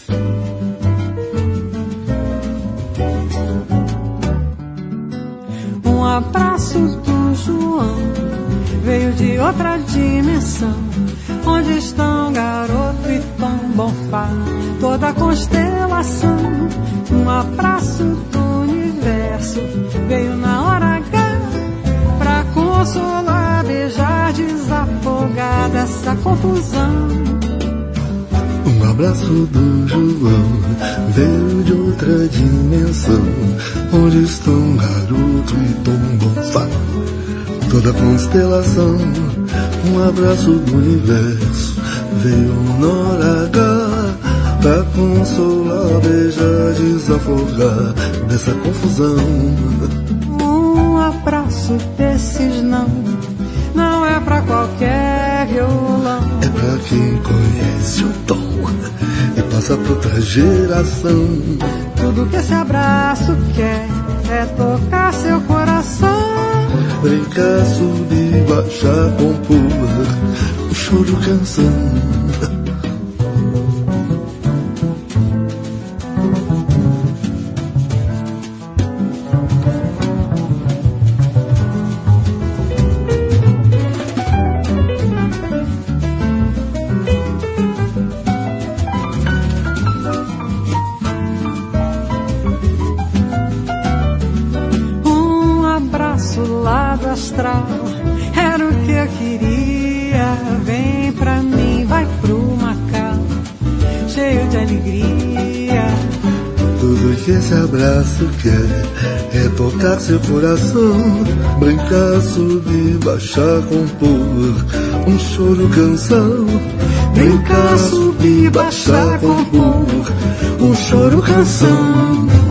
Um abraço do João veio de outra dimensão, onde estão Garoto e Tom Bonfá, toda a constelação. Um abraço do universo veio na hora H, pra consolar, beijar, desafogar dessa confusão. Um abraço do João veio de outra dimensão, onde estão Garoto e Tom Bonfá, toda a constelação. Um abraço do universo veio na hora H, pra consolar, beijar, desafogar dessa confusão. Um abraço desses não é pra qualquer violão, é pra quem conhece o tom e passa pra outra geração. Tudo que esse abraço quer é tocar seu coração, brincar, subir, baixar, compor um choro, canção. Astral, era o que eu queria. Vem pra mim, vai pro Macau, cheio de alegria. Tudo que esse abraço quer é tocar seu coração, brincar, subir, baixar, compor um choro, canção. Brincar, subir, baixar, compor um choro, canção.